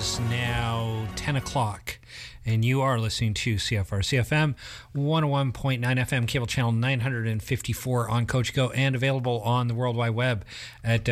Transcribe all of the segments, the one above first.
is now 10 o'clock, and you are listening to CFRC FM 101.9 FM, cable channel 954 on Coach Go, and available on the World Wide Web at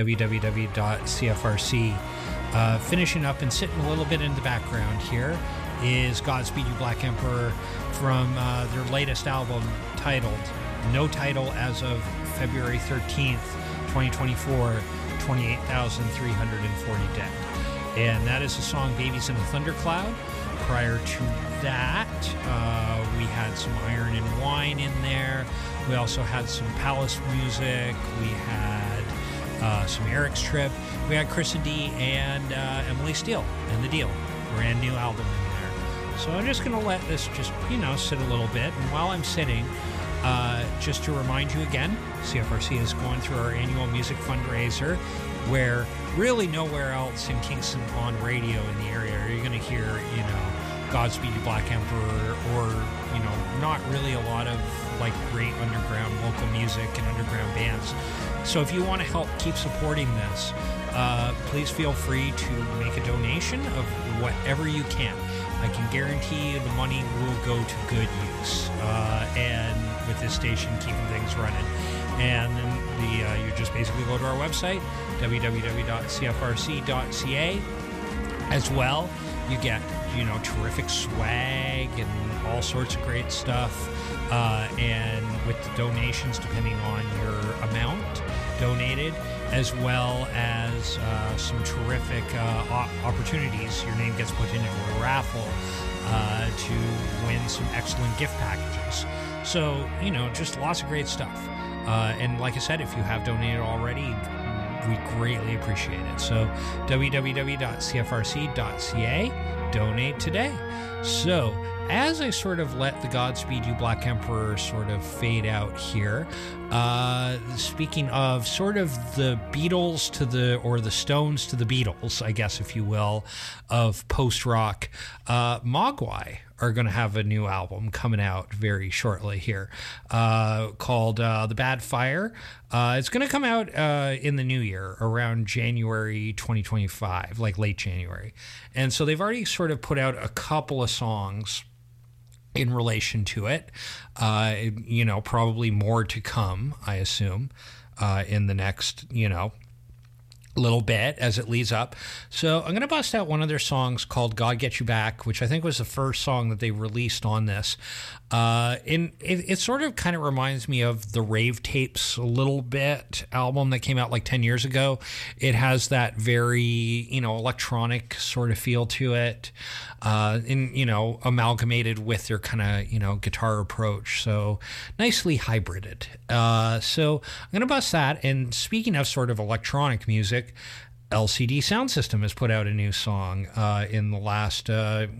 www.cfrc. Finishing up and sitting a little bit in the background here is Godspeed You Black Emperor from their latest album titled No Title as of February 13th, 2024, 28,340 dead. And that is the song Babies in a Thundercloud. Prior to that, we had some Iron and Wine in there. We also had some Palace music. We had some Eric's Trip. We had Chris and D and Emily Steele and The Deal. Brand new album in there. So I'm just going to let this just, sit a little bit. And while I'm sitting, just to remind you again, CFRC is going through our annual music fundraiser, where really nowhere else in Kingston on radio in the area are you going to hear, Godspeed You Black Emperor, or, not really a lot of like great underground local music and underground bands. So if you want to help keep supporting this, please feel free to make a donation of whatever you can. I can guarantee you the money will go to good use, and with this station keeping things running. And then you just basically go to our website, www.cfrc.ca. As well, you get, terrific swag and all sorts of great stuff. And with the donations, depending on your amount donated, as well as some terrific opportunities. Your name gets put into a raffle to win some excellent gift packages. So, just lots of great stuff. And like I said, if you have donated already, we greatly appreciate it. So www.cfrc.ca, donate today. So as I sort of let the Godspeed You Black Emperor sort of fade out here, speaking of sort of the Beatles or the Stones to the Beatles, I guess, if you will, of post-rock, Mogwai are going to have a new album coming out very shortly here, called The Bad Fire. It's going to come out in the new year, around January 2025, like late January. And so they've already sort of put out a couple of songs in relation to it. Probably more to come, I assume, in the next, little bit as it leads up. So I'm going to bust out one of their songs called God Get You Back, which I think was the first song that they released on this. It sort of kind of reminds me of the Rave Tapes a little bit album that came out like 10 years ago. It has that very, electronic sort of feel to it, amalgamated with their kind of, guitar approach. So nicely hybrided. So I'm going to bust that. And speaking of sort of electronic music, LCD Sound System has put out a new song in the last,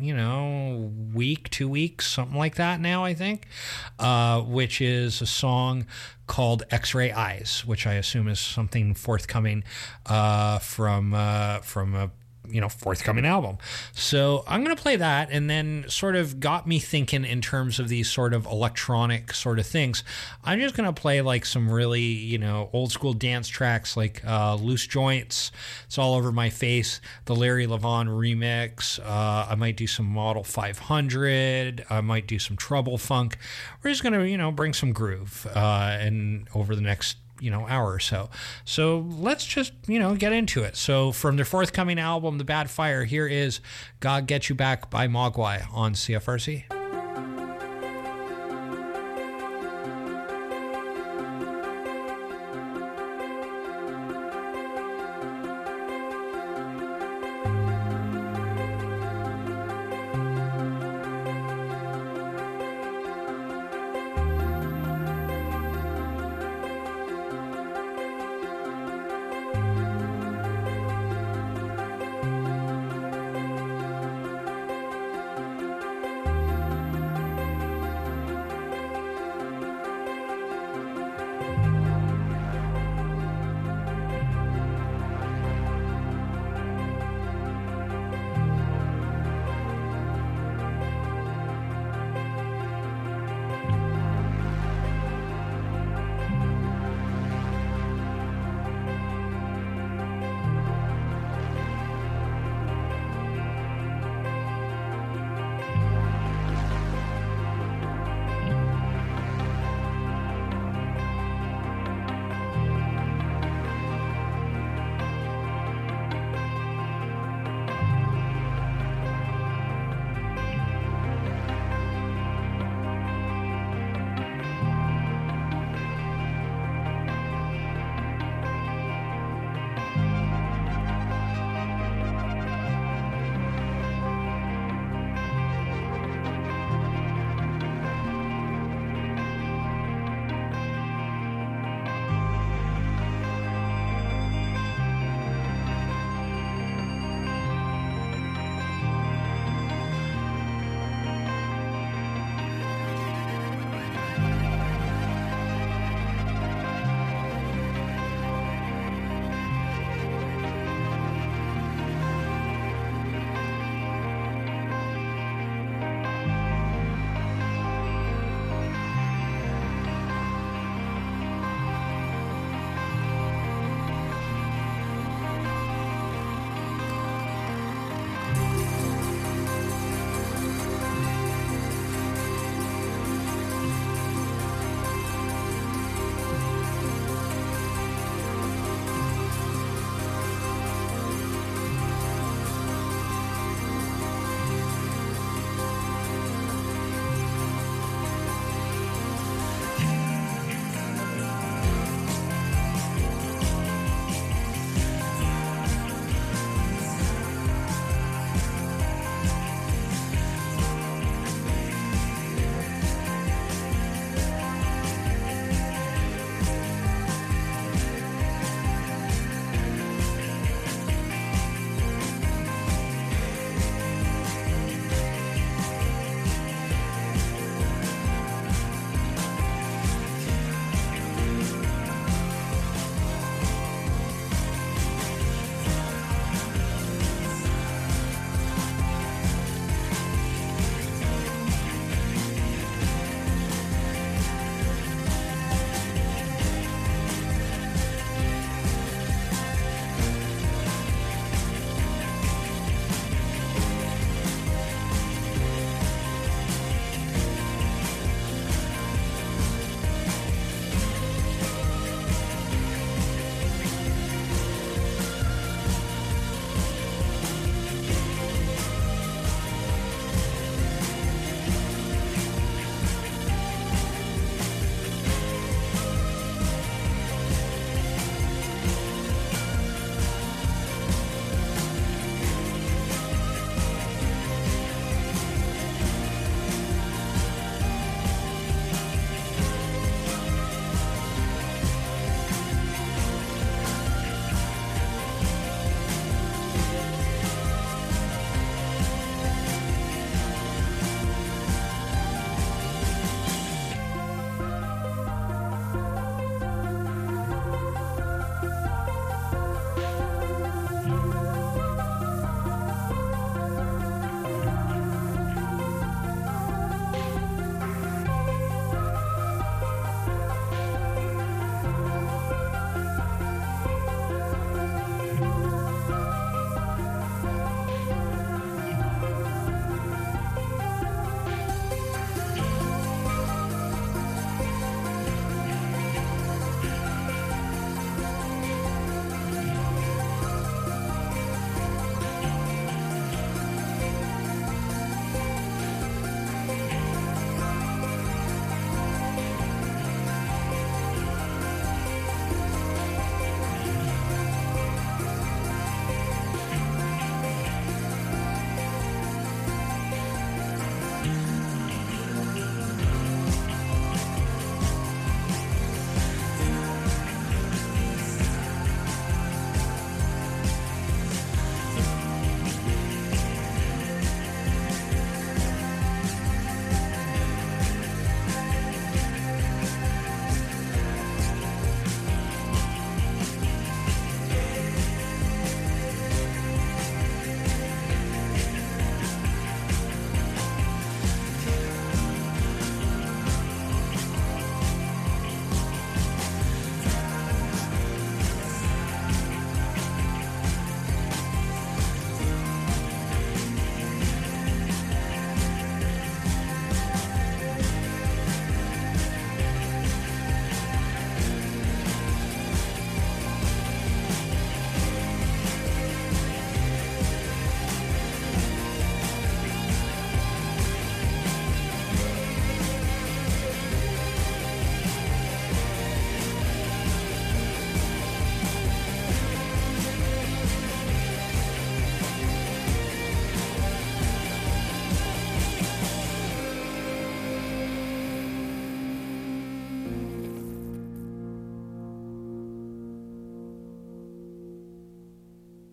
week, 2 weeks, something like that now, I think, which is a song called X-Ray Eyes, which I assume is something forthcoming from a forthcoming album. So I'm going to play that, and then sort of got me thinking in terms of these sort of electronic sort of things. I'm just going to play like some really, old school dance tracks like Loose Joints, It's All Over My Face, the Larry Levon remix. I might do some Model 500. I might do some Trouble Funk. We're just going to, bring some groove and over the next hour or so. So let's just, get into it. So from their forthcoming album, The Bad Fire, here is God Get You Back by Mogwai on CFRC.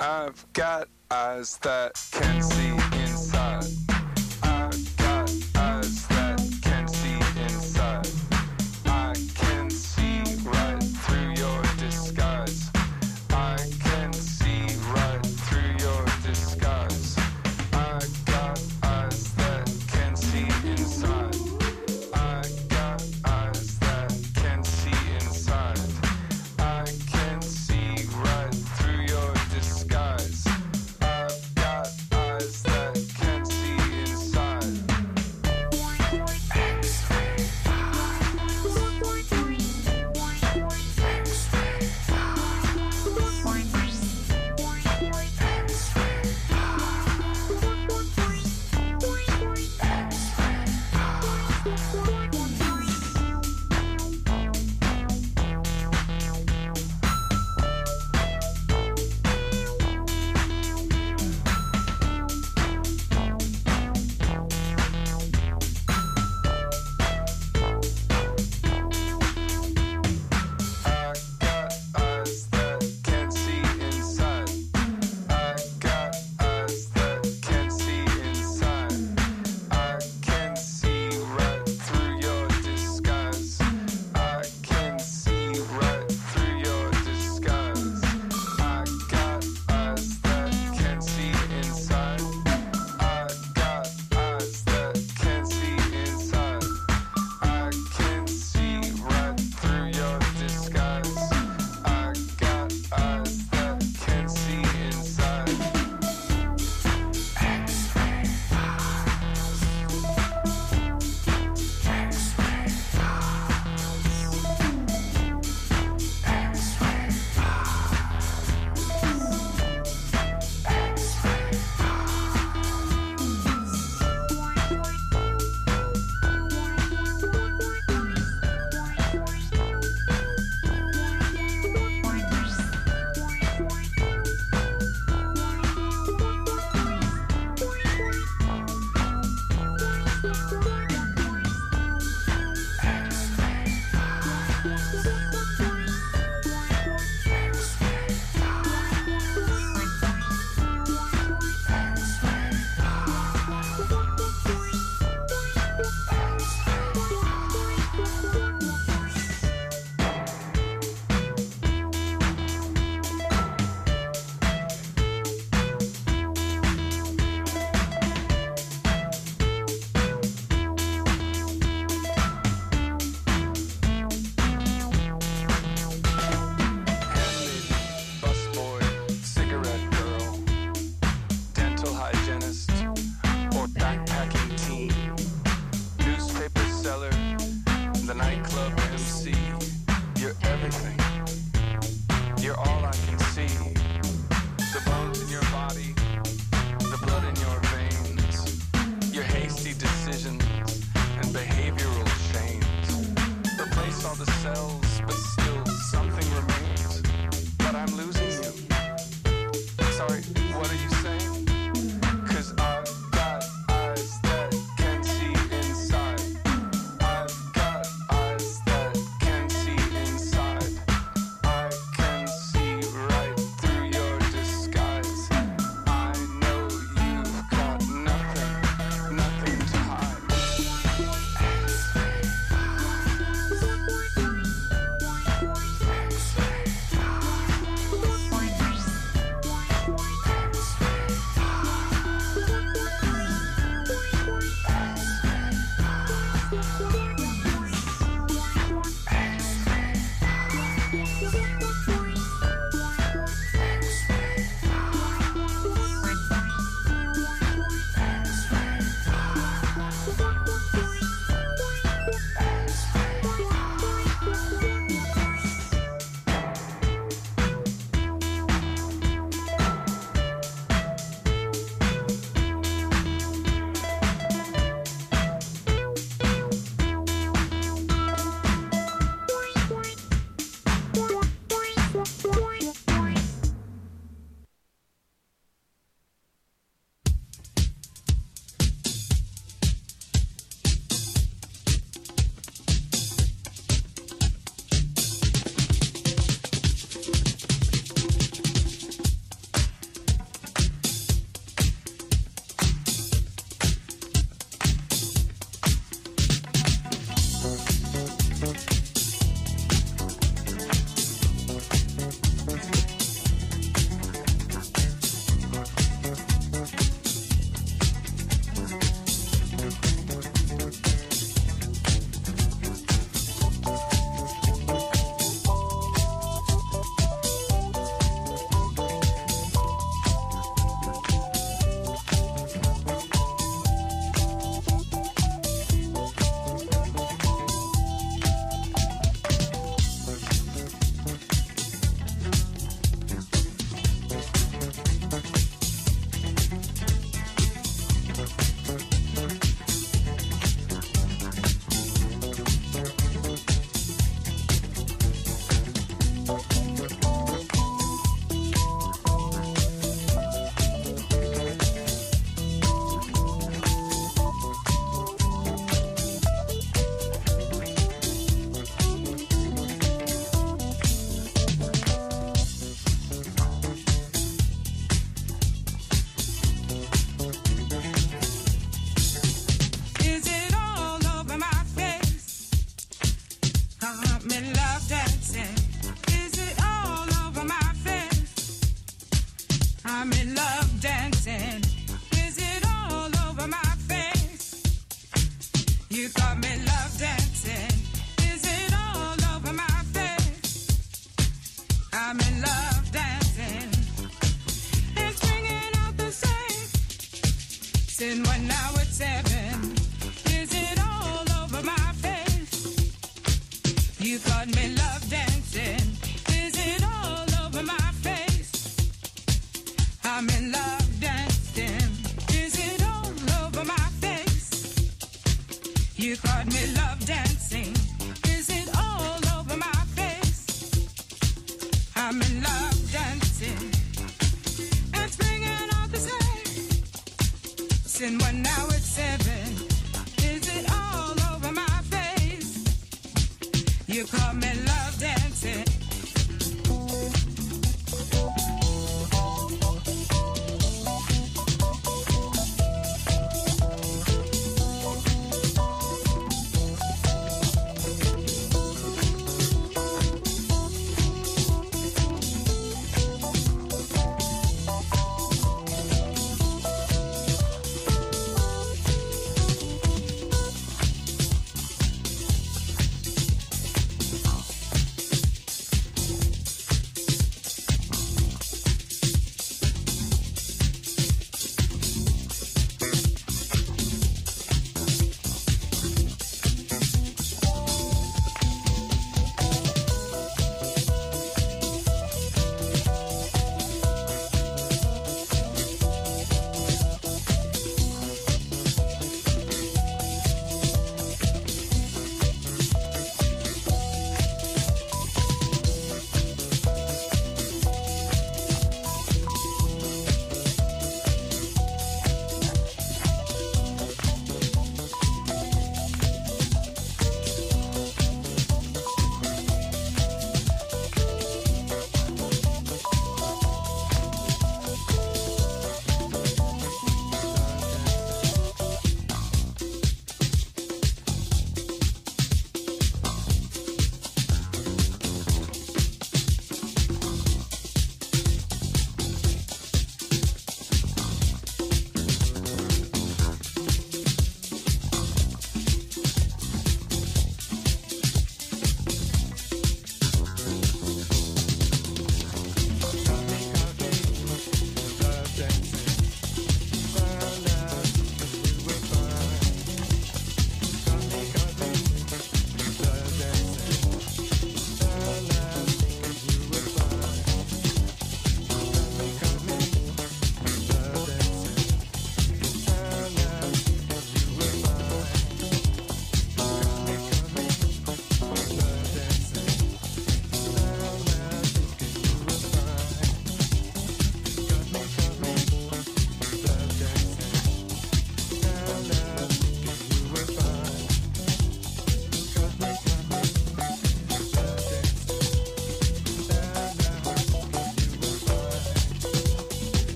I've got eyes that can see inside. I've got eyes that can see inside. I can see right through your disguise. I can see right through your disguise. I got eyes that can see inside. I got eyes that can see inside. I can see right through your disguise. I've got eyes that got me love dancing. Is it all over my face? I'm in love dancing. It's bringing out the same. Since when now it's 7. Is it all over my face? You got me love dancing. Is it all over my face? I'm in love dancing. Is it all over my face? You got me love dancing. Is it all over my face? I'm in love dancing. It's bringing out the same. Since when now it's 7. Is it all over my face? You got me love dancing.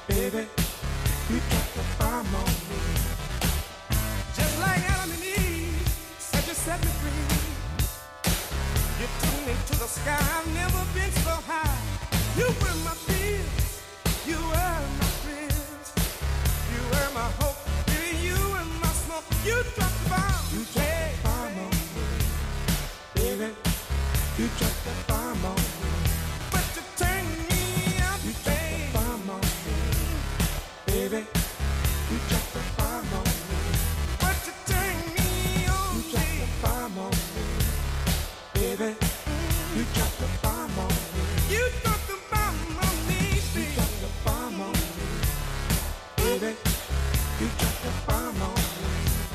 Baby, you dropped the bomb on me. Just like Adam and Eve said you set me free. You took me to the sky, I've never been so high. You were my peace, you were my friends. You were my hope, baby, you were my smoke. You dropped the bomb. You dropped the bomb on me. Baby, you dropped the bomb on me. But you turned me up, you dropped the bomb on me. Baby, you dropped the bomb on me. But you turned me on, you dropped the bomb on me. Baby, you dropped the bomb on me. You dropped the bomb on me. You dropped the bomb on me. Baby, you dropped the bomb on me.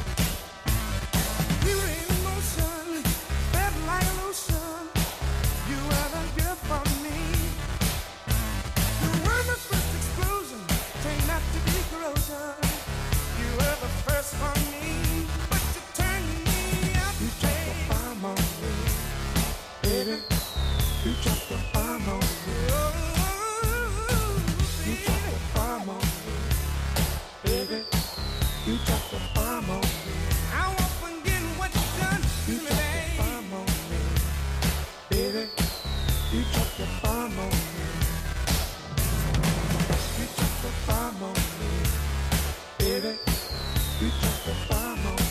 We were in motion, felt like an ocean. You were the girl for me. You were my first explosion, turned out to be corrosion. You were the first for me, but you turned me up. You dropped the bomb on me. Baby, you dropped the bomb on me. You dropped the bomb on me. Baby, you dropped the bomb on me. I won't forget what you done to me, baby. You dropped the bomb on me. Baby, you dropped the bomb on me. You dropped the bomb on me. Baby, you dropped the bomb on me.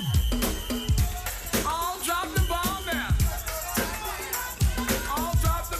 I'll drop the bomb now. I'll drop the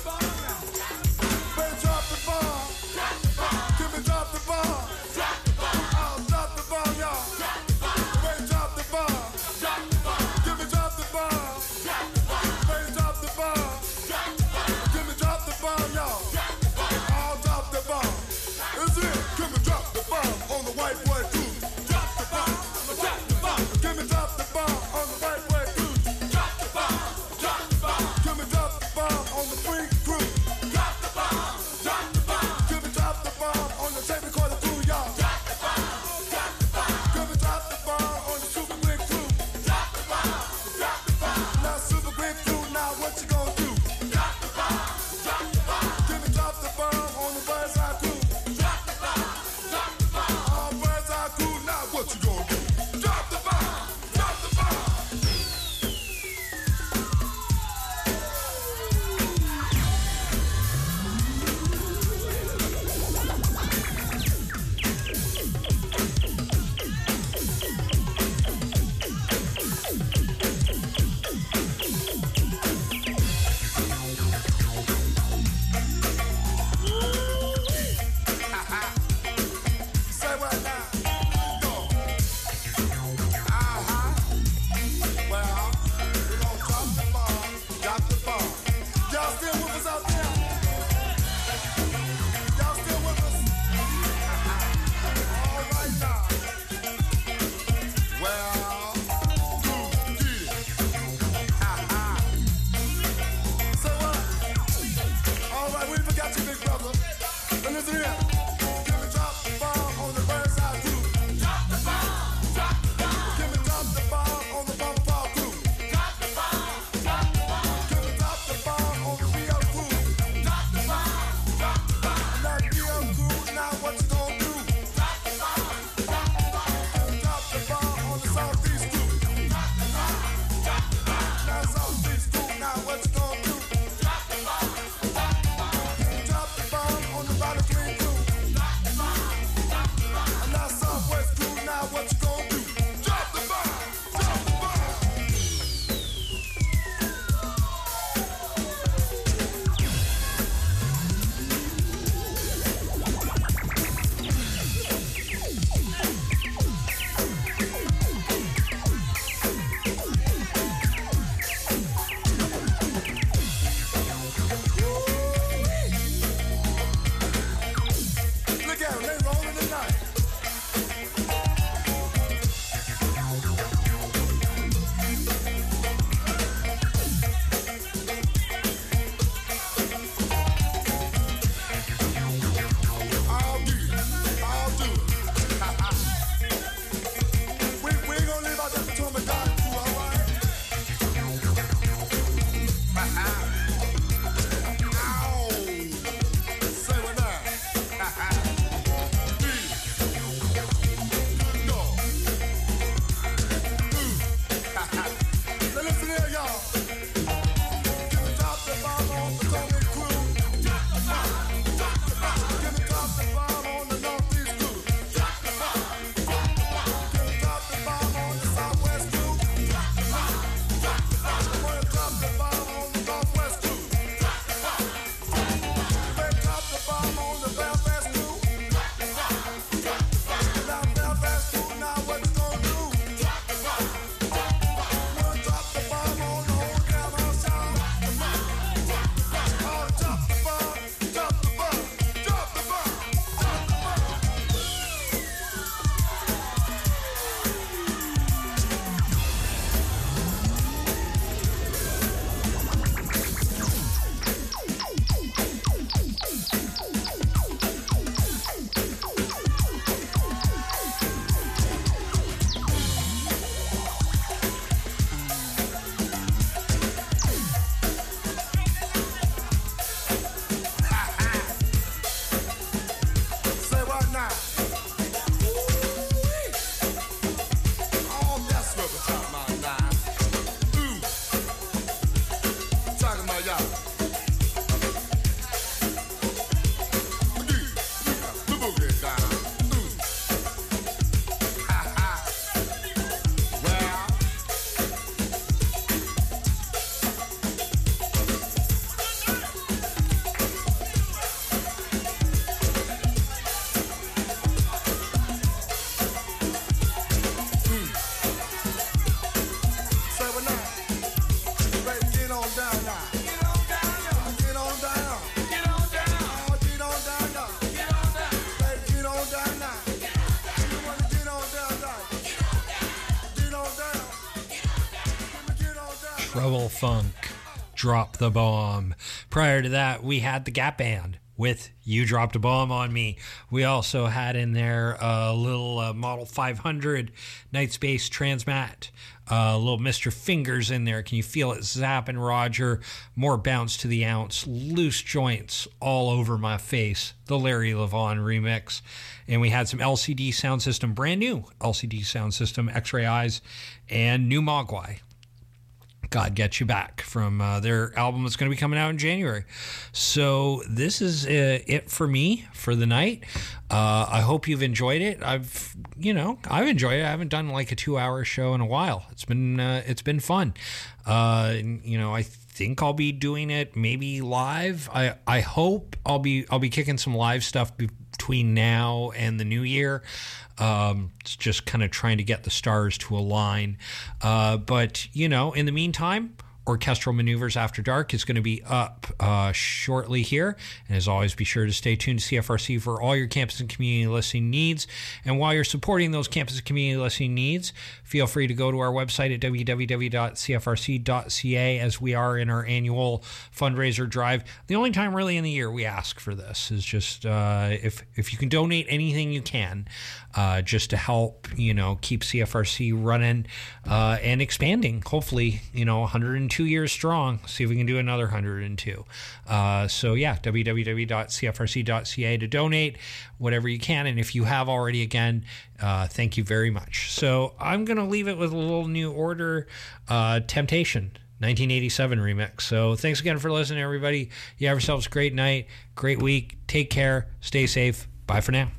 Trouble Funk, Drop the Bomb. Prior to that, we had the Gap Band with You Dropped a Bomb on Me. We also had in there a little Model 500 Night Space Transmat, a little Mr. Fingers in there. Can you feel it? Zappin' Roger, More Bounce to the Ounce, Loose Joints All Over My Face, the Larry Levon remix. And we had some LCD Sound System, brand new LCD Sound System, X-Ray Eyes, and New Mogwai. God Get You Back from their album that's going to be coming out in January. So this is it for me for the night. I hope you've enjoyed it. I've enjoyed it. I haven't done like a 2-hour show in a while. It's been fun. I think I'll be doing it maybe live. I hope I'll be kicking some live stuff between now and the new year. It's just kind of trying to get the stars to align. But in the meantime, Orchestral Maneuvers After Dark is going to be up shortly here. And as always, be sure to stay tuned to CFRC for all your campus and community listening needs. And while you're supporting those campus and community listening needs, feel free to go to our website at www.cfrc.ca as we are in our annual fundraiser drive. The only time really in the year we ask for this is just if you can donate anything you can, just to help keep CFRC running and expanding. Hopefully 102 years strong. See if we can do another 102. So yeah, www.cfrc.ca to donate whatever you can. And if you have already, again, thank you very much. So I'm going to leave it with a little New Order, Temptation 1987 remix. So thanks again for listening, everybody. You have yourselves a great night, great week. Take care. Stay safe. Bye for now.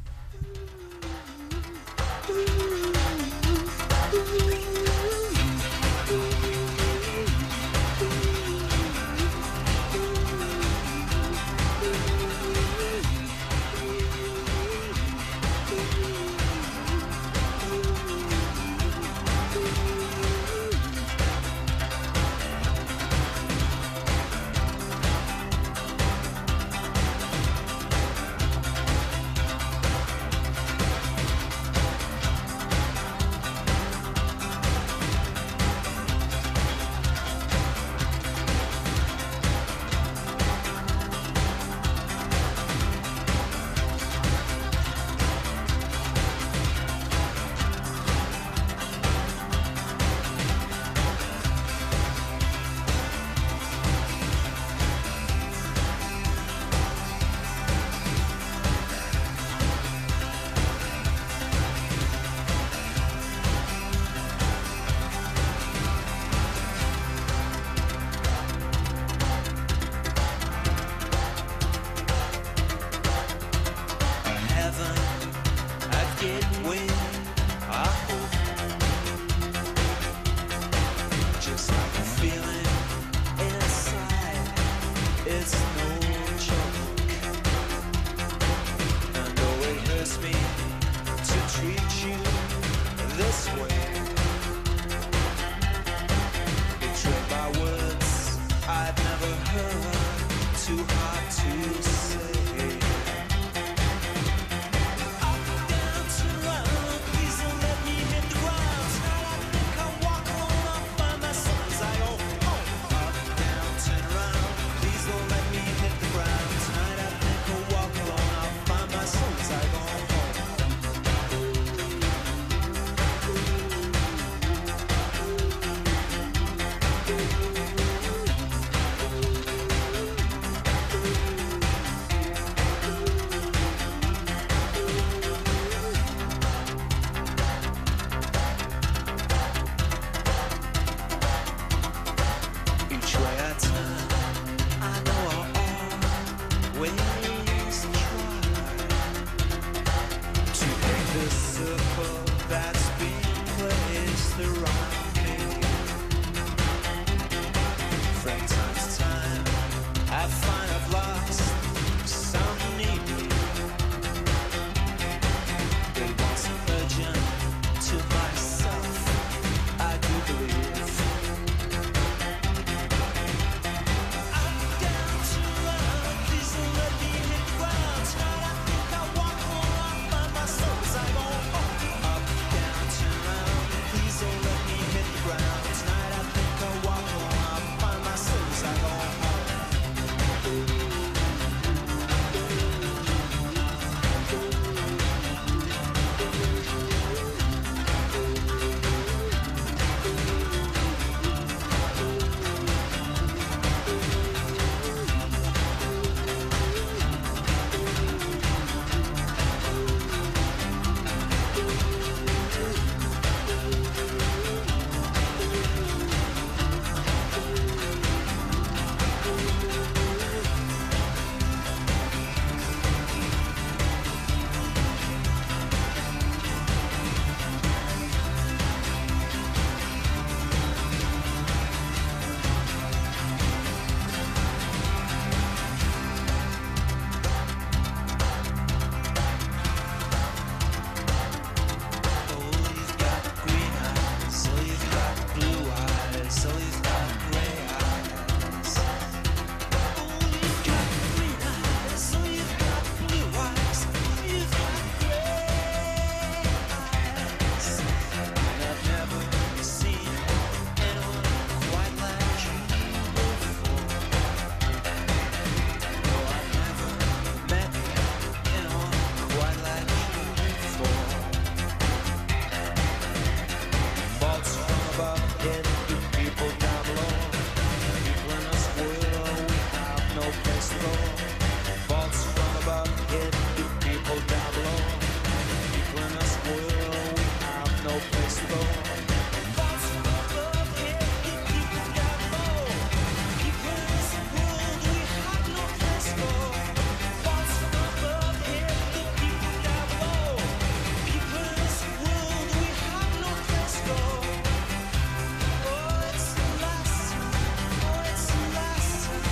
place to go. Faults from above hit the people down below. People in this world, we have no place to go. Faults from above hit the people down below. People in this world, we have no place to go. Faults from above hit the people down below. People in this world, we have no place to go. Oh, it's the last time. Oh, it's the last time.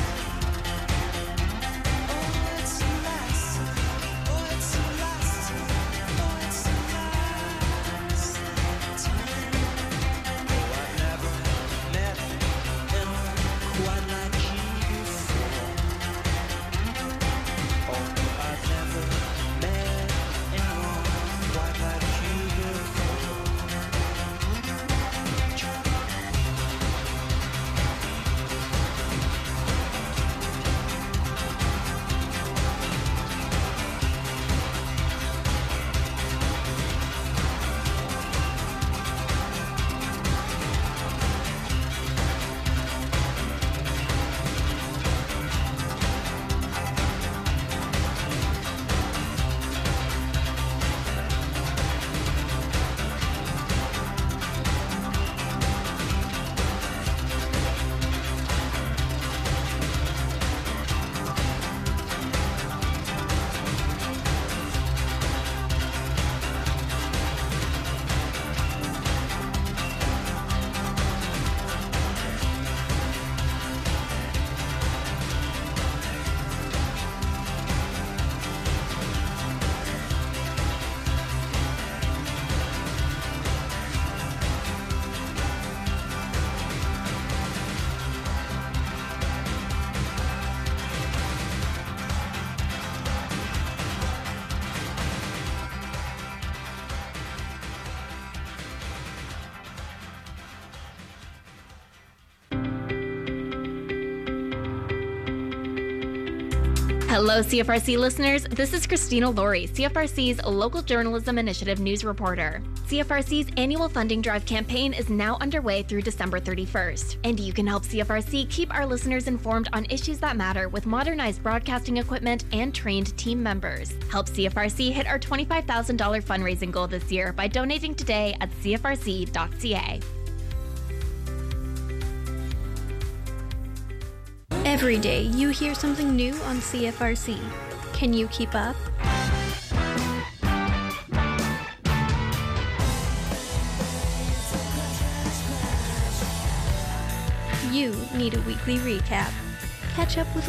Oh, it's the last time. Oh, it's the last time. Oh, it's the last time. Oh, I've never met anyone quite like you before. Oh, no, I've never met anyone quite like you before. Hello, CFRC listeners. This is Christina Laurie, CFRC's Local Journalism Initiative news reporter. CFRC's annual funding drive campaign is now underway through December 31st, and you can help CFRC keep our listeners informed on issues that matter with modernized broadcasting equipment and trained team members. Help CFRC hit our $25,000 fundraising goal this year by donating today at cfrc.ca. Every day you hear something new on CFRC. Can you keep up? You need a weekly recap. Catch up with